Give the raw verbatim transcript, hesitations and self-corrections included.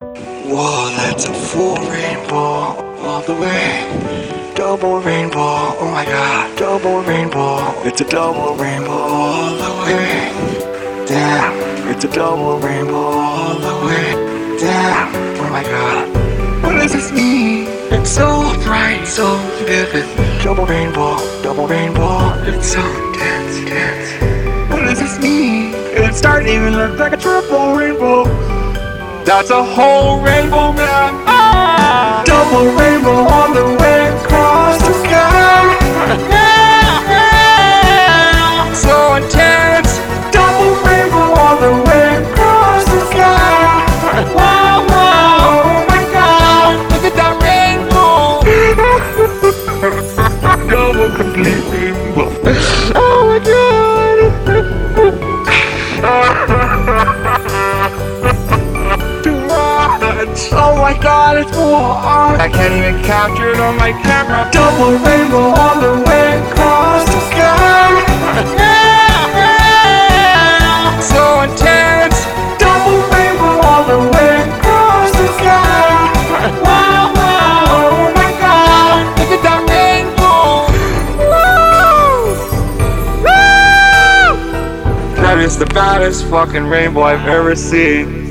Whoa, that's a full rainbow all the way. Double rainbow, oh my god, double rainbow. It's a double rainbow all the way. Damn, it's a double rainbow all the way. Damn, oh my god. What does this mean? It's so bright, so vivid. Double rainbow, double rainbow. It's so dense, dense. What does this mean? It's starting to even look like a triple rainbow. That's a whole rainbow, man. Ah! Double rainbow all the way across the sky. Yeah, yeah. So intense. Double rainbow all the way across the sky. Wow, wow, oh my god. Look at that rainbow. Double complete rainbow. Oh my god. Oh my god, it's full on. I can't even capture it on my camera. Double rainbow all the way across the sky. Yeah, yeah. So intense. Double rainbow all the way across the sky. Wow, wow, oh my god. Look at that rainbow. Woo! Woo! That is the baddest fucking rainbow I've ever seen.